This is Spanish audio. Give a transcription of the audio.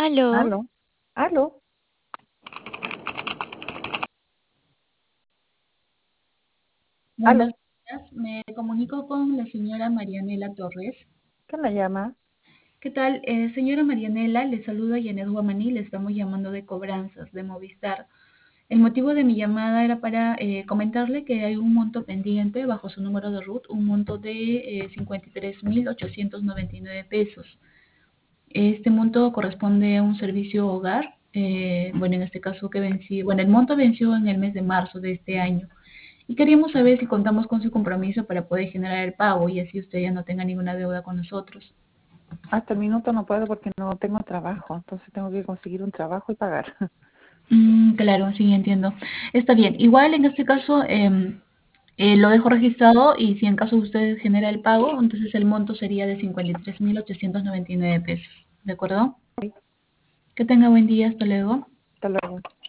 Aló, Aló, aló, aló, buenos días. Me comunico con la señora Marianela Torres. ¿quién la llama? ¿Qué tal? Señora Marianela, le saluda Janet Guamaní, le estamos llamando de cobranzas de Movistar. El motivo de mi llamada era para comentarle que hay un monto pendiente bajo su número de RUT, un monto de 53.899 pesos. Este monto corresponde a un servicio hogar. Bueno, en este caso que venció, bueno, el monto venció en el mes de marzo de este año. Y queríamos saber si contamos con su compromiso para poder generar el pago y así usted ya no tenga ninguna deuda con nosotros. Hasta el minuto no puedo porque no tengo trabajo, entonces tengo que conseguir un trabajo y pagar. Claro, sí, entiendo. Está bien. Igual en este caso lo dejo registrado y si en caso usted genera el pago, entonces el monto sería de 53.899 pesos. ¿De acuerdo? Ok, Que tenga buen día. Hasta luego. hasta luego.